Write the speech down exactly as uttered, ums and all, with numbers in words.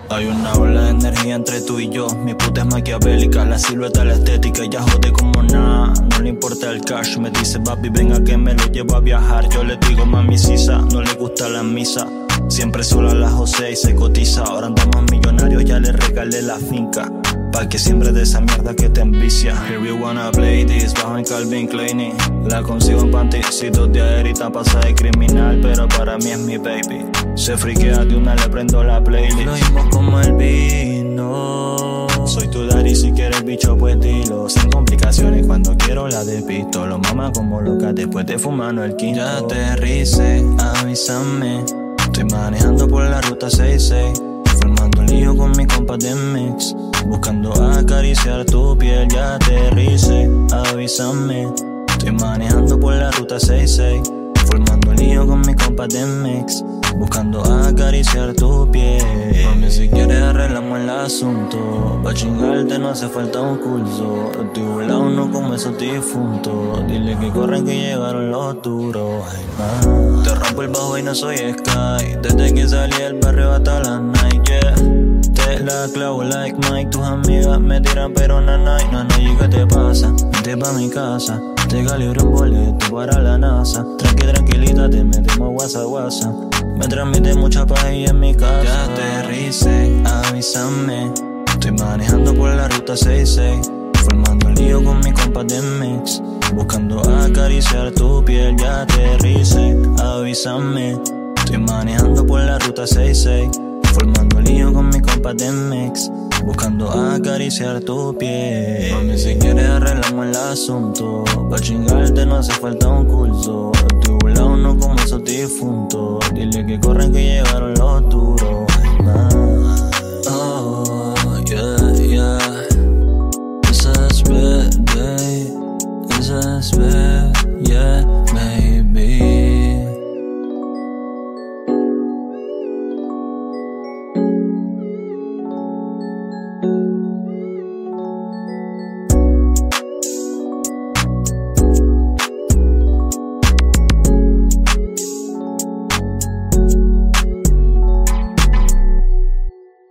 Hay una ola de energía entre tú y yo. Mi puta es maquiavélica, la silueta, la estética. Ella jode como nada, no le importa el cash. Me dice papi, venga que me lo llevo a viajar. Yo le digo mami sisa, no le gusta la misa. Siempre sola la José y se cotiza. Ahora andamos millonarios, ya le regalé la finca. Pa' que siempre de esa mierda que te envicia. Here we wanna play this, bajo en Calvin Klein. La consigo en panticitos de aerita, pasa de criminal, pero para mí es mi baby. Se friquea de una, le prendo la playlist. Lo mismo como el vino. Soy tu daddy, si quieres bicho pues dilo. Sin complicaciones, cuando quiero la despisto. Lo mama como loca después de fumando el quinto. Ya aterrice, avísame. Estoy manejando por la ruta sesenta y seis, formando lío con mi compa de mix, buscando acariciar tu piel. Ya aterrice, avísame. Estoy manejando por la ruta sesenta y seis, formando lío con mi compa de mix, buscando acariciar tu piel. Mami, si quieres arreglamos el asunto. Pa' chingarte no hace falta un curso. Estoy volado no como esos difuntos. Dile que corren que llegaron los duros. Ay, ma. Te rompo el bajo y no soy Sky. Desde que salí del barrio hasta la night, yeah. Te la clavo like Mike. Tus amigas me tiran pero nanay. No, no, ¿y qué te pasa? Vente pa' mi casa. Te calibré un boleto para la NASA. Tranqui, tranquilita, te metemos guasa, guasa. Me transmite mucha paz y en mi casa. Ya aterrice, avísame. Estoy manejando por la ruta sesenta y seis, formando lío con mi compa de mix, buscando acariciar tu piel. Ya aterrice, avísame. Estoy manejando por la ruta sesenta y seis, formando lío con mi compa de mix, buscando acariciar tu piel. Mami, si quieres arreglamos el asunto. Pa' chingarte no hace falta un curso. Estoy volado no como esos difuntos. Dile que corren que llegaron los tuyos.